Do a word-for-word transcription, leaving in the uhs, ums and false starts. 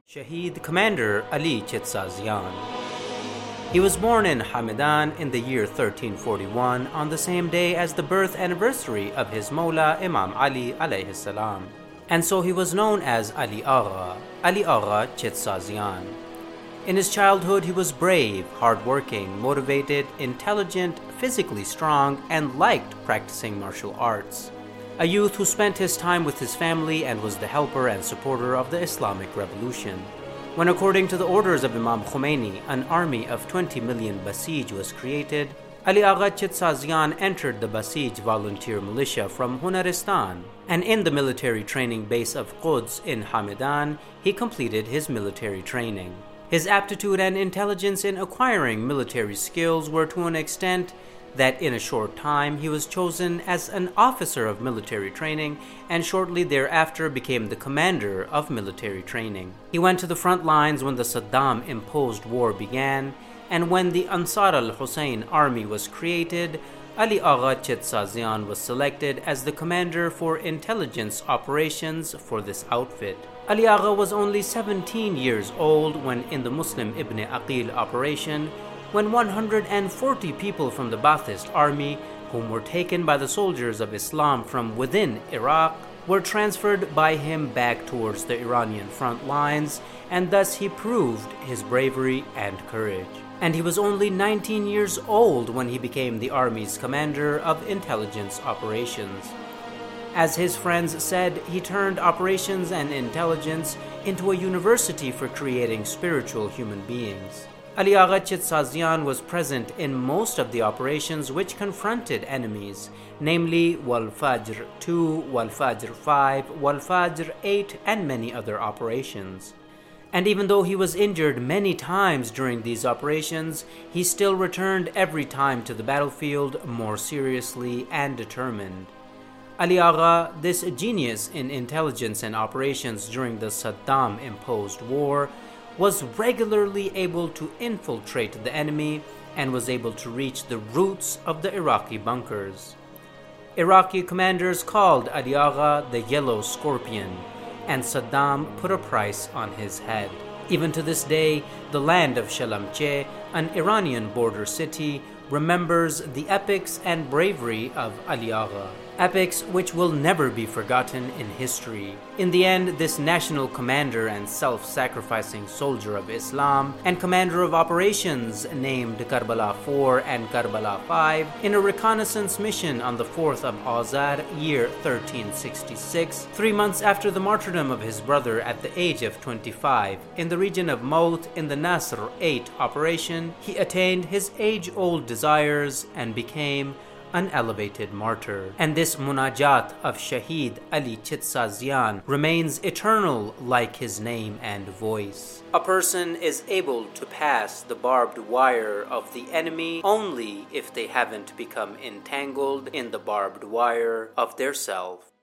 Shaheed Commander Ali Chitsazian. He was born in Hamadan in the year thirteen forty-one on the same day as the birth anniversary of his Mawla Imam Ali alayhi salam. And so he was known as Ali Agha, Ali Agha Chitsazian. In his childhood he was brave, hardworking, motivated, intelligent, physically strong, and liked practicing martial arts. A youth who spent his time with his family and was the helper and supporter of the Islamic Revolution. When, according to the orders of Imam Khomeini, an army of twenty million Basij was created, Ali Agha Chitsazian entered the Basij volunteer militia from Hunaristan, and in the military training base of Quds in Hamadan, he completed his military training. His aptitude and intelligence in acquiring military skills were to an extent that in a short time he was chosen as an officer of military training and shortly thereafter became the commander of military training. He went to the front lines when the Saddam-imposed war began, and when the Ansar al-Hussein army was created, Ali Agha Chitsazian was selected as the commander for intelligence operations for this outfit. Ali Agha was only seventeen years old when in the Muslim Ibn Aqil operation, when one hundred forty people from the Ba'athist army, whom were taken by the soldiers of Islam from within Iraq, were transferred by him back towards the Iranian front lines, and thus he proved his bravery and courage. And he was only nineteen years old when he became the army's commander of intelligence operations. As his friends said, he turned operations and intelligence into a university for creating spiritual human beings. Ali Agha Chitsazian was present in most of the operations which confronted enemies, namely Wal Fajr two, Wal Fajr five, Wal Fajr eight, and many other operations. And even though he was injured many times during these operations, he still returned every time to the battlefield more seriously and determined. Ali Agha, this genius in intelligence and operations during the Saddam-imposed war, was regularly able to infiltrate the enemy and was able to reach the roots of the Iraqi bunkers. Iraqi commanders called Ali Agha the Yellow Scorpion, and Saddam put a price on his head. Even to this day, the land of Shalamche, an Iranian border city, remembers the epics and bravery of Ali Agha. Epics which will never be forgotten in history. In the end, this national commander and self-sacrificing soldier of Islam and commander of operations named Karbala four and Karbala five in a reconnaissance mission on the fourth of Azar, year thirteen sixty-six, three months after the martyrdom of his brother at the age of twenty-five, in the region of Maut in the Nasr eight operation, he attained his age-old desires and became an elevated martyr. And this munajat of Shaheed Ali Chitsazian remains eternal like his name and voice. A person is able to pass the barbed wire of the enemy only if they haven't become entangled in the barbed wire of their self.